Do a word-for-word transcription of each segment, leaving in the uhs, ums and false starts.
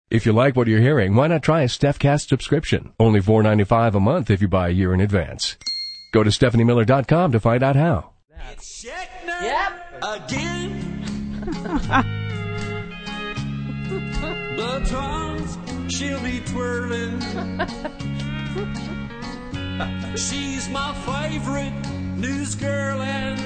If you like what you're hearing, why not try a StephCast subscription? Only four dollars and ninety-five cents a month if you buy a year in advance. Go to Stephanie Miller dot com to find out how. It's Scheckner Yep. again. The drums she'll be twirling. She's my favorite news girl, and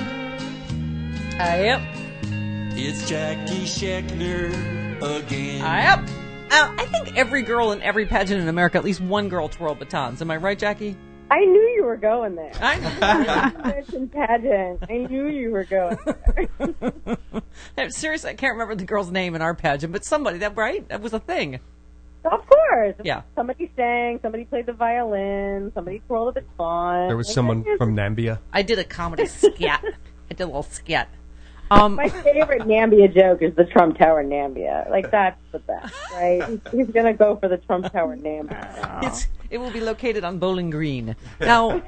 Uh, yep. it's Jackie Scheckner again. Uh, yep. Uh, I think every girl in every pageant in America, at least one girl twirled batons. Am I right, Jackie? I knew you were going there. I American pageant. I knew you were going there. Seriously, I can't remember the girl's name in our pageant, but somebody, that right? That was a thing. Of course. Yeah. Somebody sang, somebody played the violin, somebody twirled a baton. There was someone from Nambia. I did a comedy scat. I did a little scat. Um, My favorite Nambia joke is the Trump Tower Nambia. Like, that's the best, right? He's, he's going to go for the Trump Tower Nambia. it's, it will be located on Bowling Green. Now,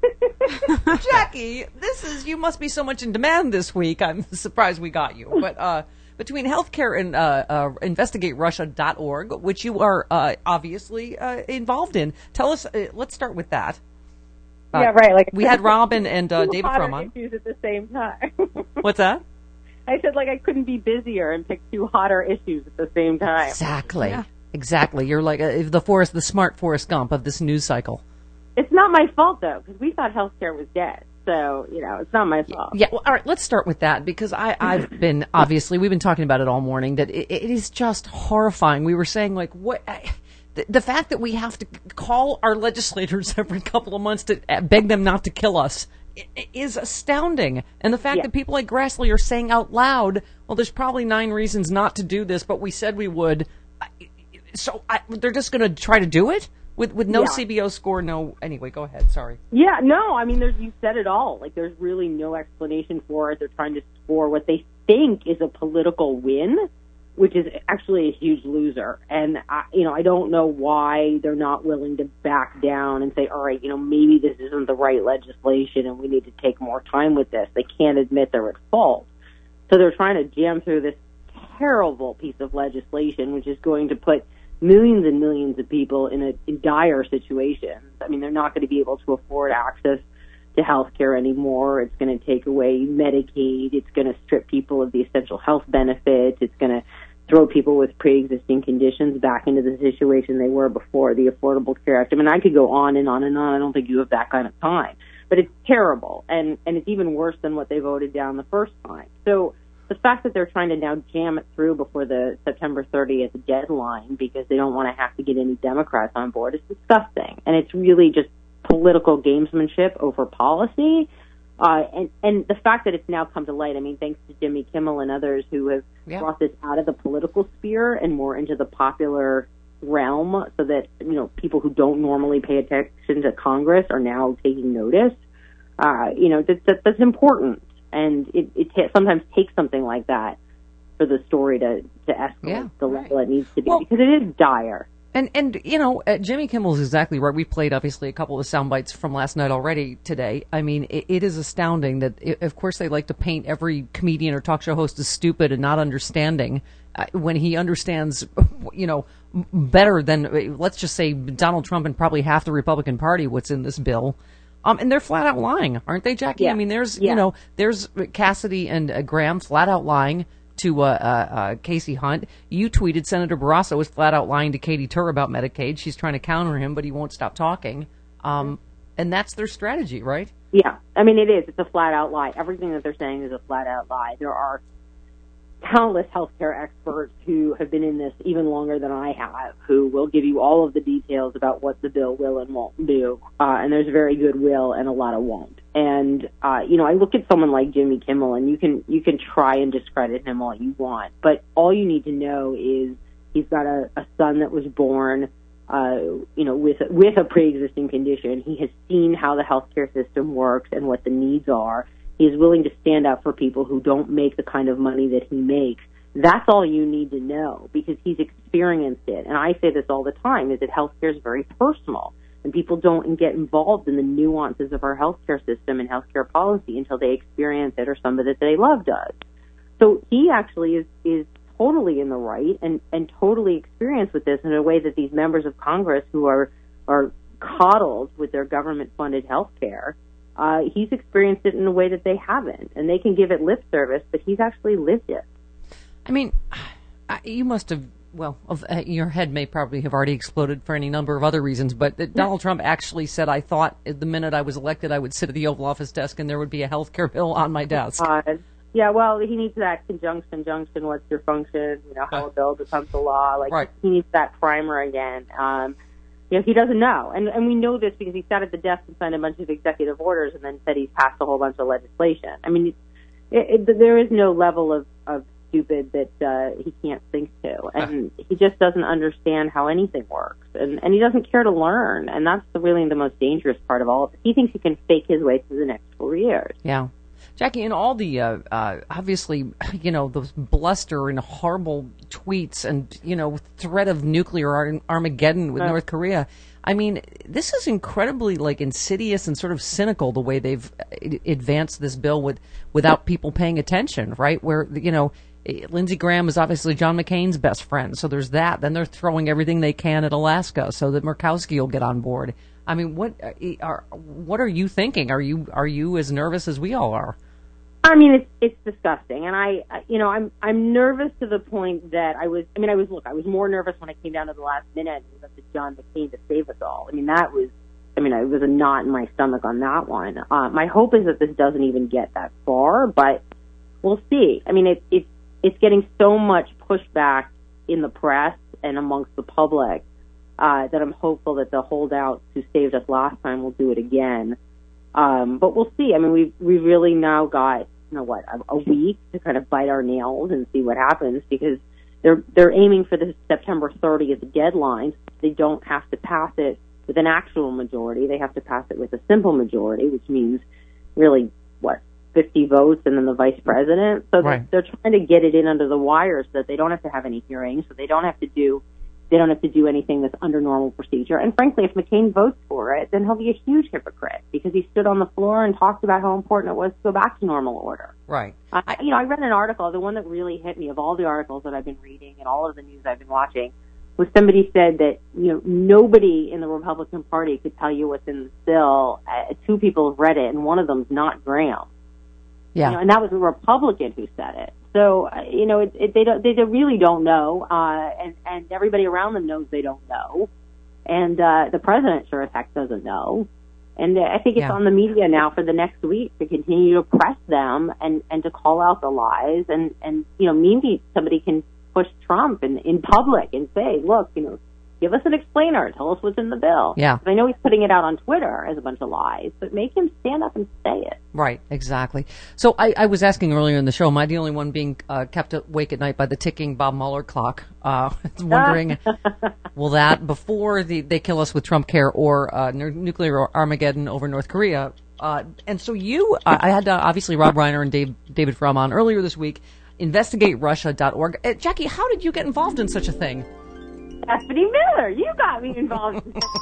Jackie, this is, you must be so much in demand this week. I'm surprised we got you. But uh, between healthcare and uh, uh, investigate russia dot org, which you are uh, obviously uh, involved in, tell us, uh, let's start with that. Uh, yeah, right. Like we had Robin and uh, David hotter Frum on. issues at the same time. What's that? I said, like, I couldn't be busier and pick two hotter issues at the same time. Exactly. Yeah. Exactly. You're like a, the Forrest, the smart Forrest Gump of this news cycle. It's not my fault, though, because we thought healthcare was dead. So, you know, it's not my fault. Yeah, well, all right, let's start with that, because I, I've been, obviously, we've been talking about it all morning, that it, it is just horrifying. We were saying, like, what... I, the, the fact that we have to call our legislators every couple of months to beg them not to kill us is astounding. And the fact yeah. that people like Grassley are saying out loud, well, there's probably nine reasons not to do this, but we said we would. So I, they're just going to try to do it? With with no yeah. C B O score, no... Anyway, go ahead, sorry. Yeah, no, I mean, there's, you said it all. Like, there's really no explanation for it. They're trying to score what they think is a political win, which is actually a huge loser. And, I, you know, I don't know why they're not willing to back down and say, all right, you know, maybe this isn't the right legislation and we need to take more time with this. They can't admit they're at fault. So they're trying to jam through this terrible piece of legislation, which is going to put millions and millions of people in a in dire situations. I mean, they're not going to be able to afford access to health care anymore. It's going to take away Medicaid. It's going to strip people of the essential health benefits. It's going to throw people with pre-existing conditions back into the situation they were before the Affordable Care Act. I mean, I could go on and on and on. I don't think you have that kind of time. But it's terrible, and, and it's even worse than what they voted down the first time. So the fact that they're trying to now jam it through before the September thirtieth deadline because they don't want to have to get any Democrats on board is disgusting. And it's really just political gamesmanship over policy. Uh, and, and the fact that it's now come to light, I mean, thanks to Jimmy Kimmel and others who have yeah. brought this out of the political sphere and more into the popular realm so that, you know, people who don't normally pay attention to Congress are now taking notice. Uh, you know, that, that, that's important. And it, it t- sometimes takes something like that for the story to, to escalate yeah, the right. level it needs to be, well, because it is dire. And, and you know, uh, Jimmy Kimmel's exactly right. We played, obviously, a couple of sound bites from last night already today. I mean, it, it is astounding that, it, of course, they like to paint every comedian or talk show host as stupid and not understanding uh, when he understands, you know, better than, let's just say, Donald Trump and probably half the Republican Party what's in this bill. Um, and they're flat out lying, aren't they, Jackie? Yeah. I mean, there's, yeah. you know, there's Cassidy and uh, Graham flat out lying to uh, uh, uh, Casey Hunt. You tweeted Senator Barrasso was flat out lying to Katie Tur about Medicaid. She's trying to counter him, but he won't stop talking. Um, and that's their strategy, right? Yeah. I mean, it is. It's a flat out lie. Everything that they're saying is a flat out lie. There are countless healthcare experts who have been in this even longer than I have, who will give you all of the details about what the bill will and won't do. Uh, and there's very good will and a lot of won't. And, uh, you know, I look at someone like Jimmy Kimmel, and you can, you can try and discredit him all you want, but all you need to know is he's got a, a son that was born, uh, you know, with, with a pre-existing condition. He has seen how the healthcare system works and what the needs are. He is willing to stand up for people who don't make the kind of money that he makes. That's all you need to know, because he's experienced it. And I say this all the time, is that healthcare is very personal, and people don't get involved in the nuances of our healthcare system and healthcare policy until they experience it or somebody that they love does. So he actually is, is totally in the right and, and totally experienced with this in a way that these members of Congress who are are coddled with their government-funded health care, uh, he's experienced it in a way that they haven't. And they can give it lip service, but he's actually lived it. I mean, you must have, well, your head may probably have already exploded for any number of other reasons, but that Donald Trump actually said, I thought the minute I was elected I would sit at the Oval Office desk and there would be a health care bill on my desk. Uh, yeah, well, he needs that conjunction, junction, what's your function, you know, how a bill becomes a law. Like, right. He needs that primer again. Um, you know, he doesn't know. And, and we know this because he sat at the desk and signed a bunch of executive orders and then said he's passed a whole bunch of legislation. I mean, it, it, there is no level of, of stupid that uh, he can't think to. And uh. he just doesn't understand how anything works. And, and he doesn't care to learn. And that's the, really the most dangerous part of all of it. He thinks he can fake his way through the next four years. Yeah. Jackie, in all the, uh, uh, obviously, you know, those bluster and horrible tweets and, you know, threat of nuclear Ar- Armageddon with right. North Korea, I mean, this is incredibly, like, insidious and sort of cynical the way they've advanced this bill with without people paying attention, right? Where, you know, Lindsey Graham is obviously John McCain's best friend, so there's that. Then they're throwing everything they can at Alaska so that Murkowski will get on board. I mean, what are what are you thinking? Are you are you as nervous as we all are? I mean, it's it's disgusting, and I, you know, I'm I'm nervous to the point that I was. I mean, I was look, I was more nervous when I came down to the last minute and it was up to John McCain to save us all. I mean, that was. I mean, it was a knot in my stomach on that one. Uh, my hope is that this doesn't even get that far, but we'll see. I mean, it, it it's getting so much pushback in the press and amongst the public. Uh, that I'm hopeful that the holdouts who saved us last time will do it again. Um, but we'll see. I mean, we've, we've really now got, you know, what, a, a week to kind of bite our nails and see what happens because they're, they're aiming for the September thirtieth deadline. They don't have to pass it with an actual majority. They have to pass it with a simple majority, which means really, what, fifty votes and then the vice president. So right. they're, they're trying to get it in under the wire so that they don't have to have any hearings, so they don't have to do They don't have to do anything that's under normal procedure. And frankly, if McCain votes for it, then he'll be a huge hypocrite because he stood on the floor and talked about how important it was to go back to normal order. Right. I, you know, I read an article, the one that really hit me of all the articles that I've been reading and all of the news I've been watching, was somebody said that, you know, nobody in the Republican Party could tell you what's in the bill. Uh, two people have read it, and one of them's not Graham. Yeah. You know, and that was a Republican who said it. So, uh, you know, it, it, they don't, they really don't know, uh, and, and everybody around them knows they don't know. And, uh, the president sure as heck doesn't know. And uh, I think it's yeah. on the media now for the next week to continue to press them and, and to call out the lies. And, and, you know, maybe somebody can push Trump in, in public and say, look, you know, give us an explainer. Tell us what's in the bill. Yeah. I know he's putting it out on Twitter as a bunch of lies, but make him stand up and say it. Right, exactly. So I, I was asking earlier in the show, am I the only one being uh, kept awake at night by the ticking Bob Mueller clock? Uh, wondering, will that, before the, they kill us with Trump care or uh, n- nuclear Armageddon over North Korea? Uh, and so you, uh, I had uh, obviously Rob Reiner and Dave, David Frum on earlier this week, investigate russia dot org. Uh, Jackie, how did you get involved in such a thing? Stephanie Miller, you got me involved.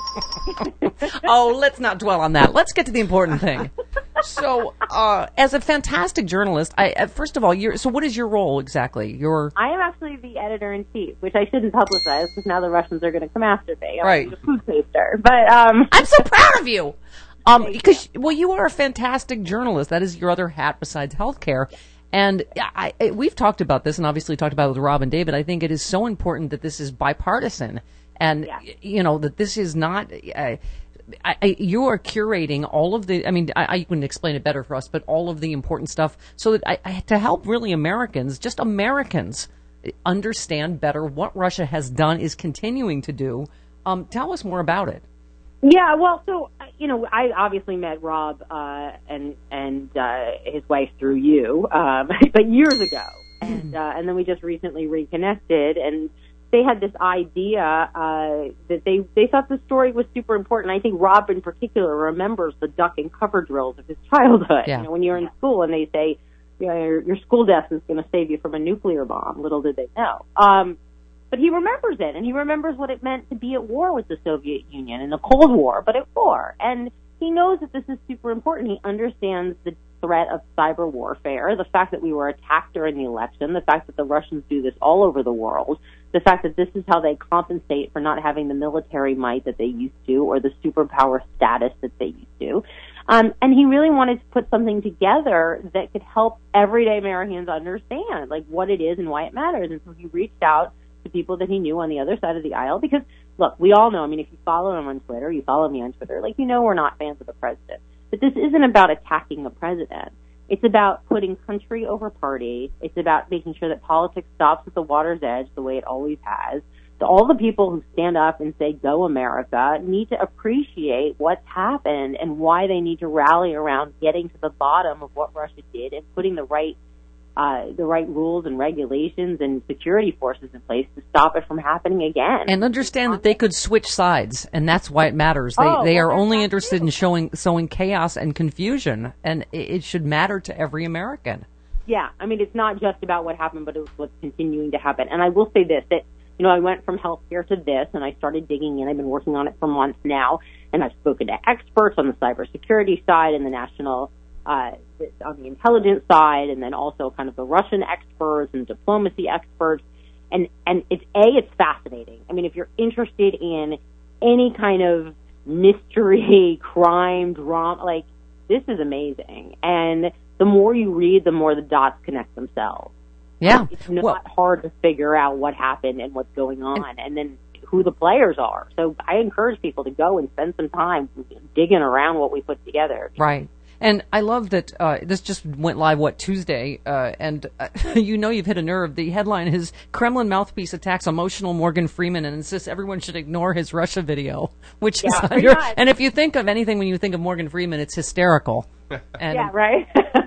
Oh, let's not dwell on that. Let's get to the important thing. So, uh, as a fantastic journalist, I uh, first of all, you're, so what is your role exactly? You're I am actually the editor-in-chief, which I shouldn't publicize because now the Russians are going to come after me. I'm right. a food taster. But, um... I'm so proud of you! Um, because, well, you are a fantastic journalist. That is your other hat besides healthcare. And I, I, we've talked about this and obviously talked about it with Rob and David. I think it is so important that this is bipartisan and, yeah. you know, that this is not, uh, I, I, you are curating all of the, I mean, I, I couldn't explain it better for us, but all of the important stuff so that I, I, to help really Americans, just Americans, understand better what Russia has done, is continuing to do. Um, tell us more about it. Yeah, well, so, you know, I obviously met Rob uh, and and uh, his wife through you, um, but years ago. And, uh, and then we just recently reconnected, and they had this idea uh, that they, they thought the story was super important. I think Rob in particular remembers the duck and cover drills of his childhood. Yeah. You know, when you're in school and they say, you know, your, your school desk is going to save you from a nuclear bomb. Little did they know. Um, But he remembers it, and he remembers what it meant to be at war with the Soviet Union in the Cold War, but at war. And he knows that this is super important. He understands the threat of cyber warfare, the fact that we were attacked during the election, the fact that the Russians do this all over the world, the fact that this is how they compensate for not having the military might that they used to or the superpower status that they used to. Um, and he really wanted to put something together that could help everyday Americans understand, like, what it is and why it matters. And so he reached out to people that he knew on the other side of the aisle because, look, we all know, I mean, if you follow him on Twitter, you follow me on Twitter, like, you know we're not fans of the president. But this isn't about attacking the president. It's about putting country over party. It's about making sure that politics stops at the water's edge the way it always has. So all the people who stand up and say, go America, need to appreciate what's happened and why they need to rally around getting to the bottom of what Russia did and putting the right uh, the right rules and regulations and security forces in place to stop it from happening again. And understand that they could switch sides, and that's why it matters. They oh, they well, are only interested in showing sowing chaos and confusion, and it, it should matter to every American. Yeah, I mean, it's not just about what happened, but it's what's continuing to happen. And I will say this, that, you know, I went from healthcare to this, and I started digging in. I've been working on it for months now, and I've spoken to experts on the cybersecurity side and the national, uh, on the intelligence side, and then also kind of the Russian experts and diplomacy experts. And, and it's, A, it's fascinating. I mean, if you're interested in any kind of mystery, crime, drama, like, this is amazing. And the more you read, the more the dots connect themselves. Yeah. It's not well, hard to figure out what happened and what's going on and, and then who the players are. So I encourage people to go and spend some time digging around what we put together. Right. And I love that uh, this just went live, what, Tuesday, uh, and uh, you know you've hit a nerve. The headline is Kremlin mouthpiece attacks emotional Morgan Freeman and insists everyone should ignore his Russia video, which yeah, is under, and if you think of anything when you think of Morgan Freeman, it's hysterical. And, yeah, right?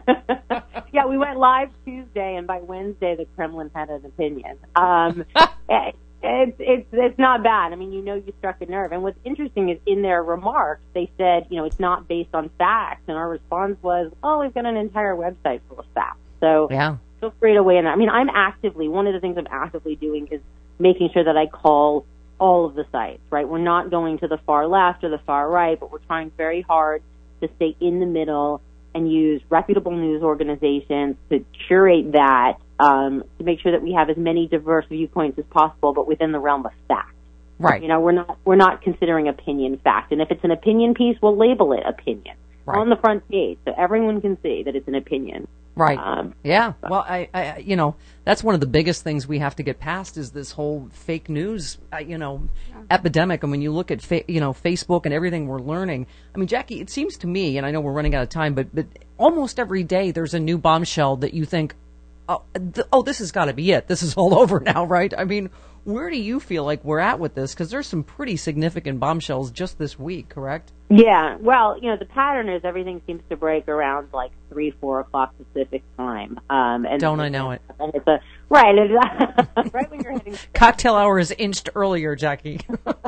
Yeah, we went live Tuesday, and by Wednesday, the Kremlin had an opinion. Um, it, it's, it's, it's not bad. I mean, you know you struck a nerve. And what's interesting is in their remarks, they said, you know, it's not based on facts. And our response was, oh, we've got an entire website full of facts. So yeah. feel free to weigh in. I mean, I'm actively, one of the things I'm actively doing is making sure that I call all of the sites, right? We're not going to the far left or the far right, but we're trying very hard to stay in the middle and use reputable news organizations to curate that, um, to make sure that we have as many diverse viewpoints as possible, but within the realm of fact. Right. You know, we're not we're not considering opinion fact, and if it's an opinion piece, we'll label it opinion right. on the front page so everyone can see that it's an opinion. Right. Um, yeah. Well, I, I, you know, that's one of the biggest things we have to get past is this whole fake news, uh, you know, yeah. epidemic. And when you look at, fa- you know, Facebook and everything we're learning, I mean, Jackie, it seems to me, and I know we're running out of time, but, but almost every day there's a new bombshell that you think, oh, th- oh this has got to be it. This is all over now, right? I mean, where do you feel like we're at with this? Because there's some pretty significant bombshells just this week, correct? Yeah. Well, you know, the pattern is everything seems to break around like three, four o'clock Pacific time. Um, and Don't I know it? And it's a right, it's, right when you're hitting cocktail hour is inched earlier, Jackie.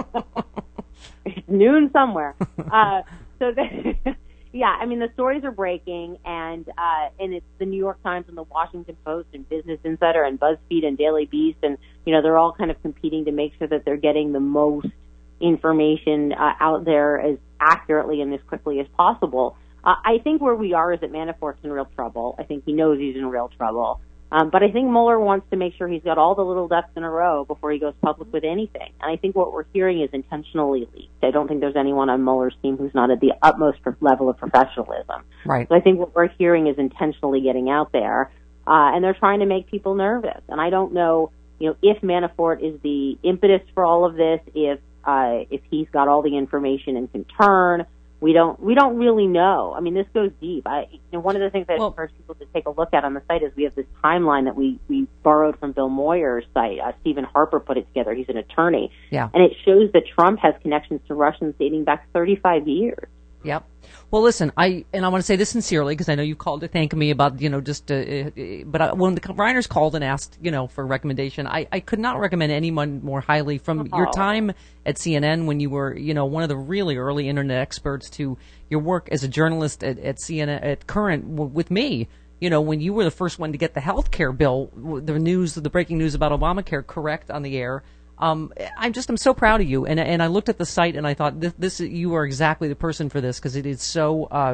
It's noon somewhere. Uh, so. The, Yeah, I mean, the stories are breaking, and uh, and it's the New York Times and the Washington Post and Business Insider and BuzzFeed and Daily Beast, and, you know, they're all kind of competing to make sure that they're getting the most information uh, out there as accurately and as quickly as possible. Uh, I think where we are is that Manafort's in real trouble. I think he knows he's in real trouble. Um, but I think Mueller wants to make sure he's got all the little ducks in a row before he goes public with anything. And I think what we're hearing is intentionally leaked. I don't think there's anyone on Mueller's team who's not at the utmost level of professionalism. Right. So I think what we're hearing is intentionally getting out there. Uh, and they're trying to make people nervous. And I don't know, you know, if Manafort is the impetus for all of this, if, uh, if he's got all the information and can turn. We don't, we don't really know. I mean, this goes deep. I, you know, one of the things I well, encourage people to take a look at on the site is we have this timeline that we, we borrowed from Bill Moyer's site. Uh, Stephen Harper put it together. He's an attorney. Yeah. And it shows that Trump has connections to Russians dating back thirty-five years. Yep. Well, listen, I and I want to say this sincerely because I know you called to thank me about, you know, just, uh, uh, but I, when the Reiners called and asked, you know, for a recommendation, I, I could not recommend anyone more highly from oh. your time at C N N when you were, you know, one of the really early internet experts to your work as a journalist at, at C N N, at Current w- with me. You know, when you were the first one to get the health care bill, the news, the breaking news about Obamacare correct on the air. Um, I'm just, I'm so proud of you. And, and I looked at the site and I thought, this, this you are exactly the person for this because it is so, uh,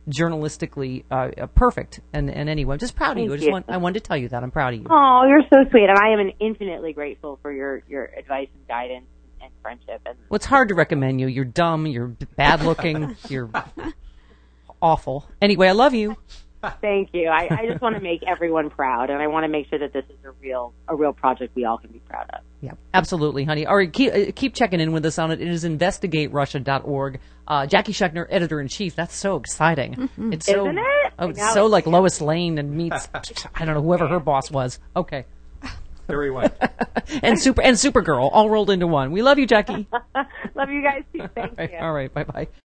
journalistically uh, uh, perfect. And, and anyway, I'm just proud of Thank you. I just you. want I wanted to tell you that I'm proud of you. Oh, you're so sweet, and I am infinitely grateful for your, your advice and guidance and friendship. And Well, it's hard to recommend you. You're dumb. You're bad looking. You're awful. Anyway, I love you. thank you. I, I just want to make everyone proud, and I want to make sure that this is a real a real project we all can be proud of. Yeah, absolutely, honey. All right, keep, uh, keep checking in with us on it. It is investigate russia dot org. Uh, Jackie Schechner, editor-in-chief. That's so exciting. Mm-hmm. It's so, Isn't it? Oh, it's I know. so like Lois Lane and meets, I don't know, whoever her boss was. Okay. Very well. and super and Supergirl all rolled into one. We love you, Jackie. Love you guys too. Thank all right, you. all right, bye-bye.